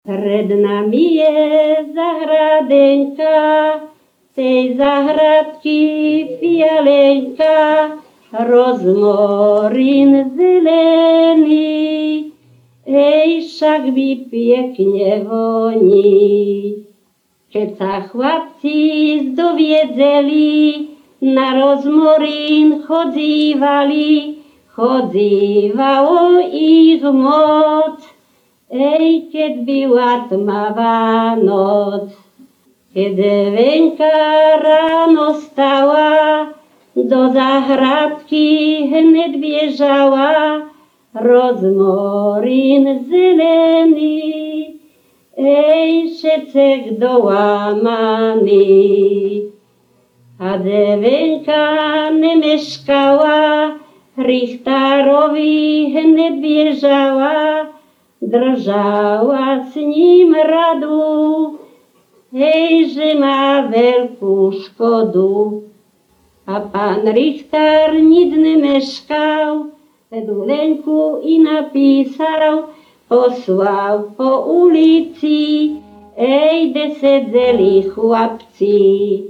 Przed nami jest zagradenka, tej zagradki fialeńka, rozmorin zeleny, ej, wszak mi pięknie woni. Keď sa chlapci dowiedzieli, na rozmorin chodziwało ich moc. Ej, keď była tmavá noc, keď Wenka ráno stała, do zahradky hned biežala, rozmorin zelený, ej, šecek dołamany. A Wenka nemeškala, Richtárovi hned biežala, držala s ním radu, hej, že má veľkú škodu. A pán Richtár nic nemeškal, tú Lenku i napísal, poslal po ulici, ej, kde sedzeli chlapci.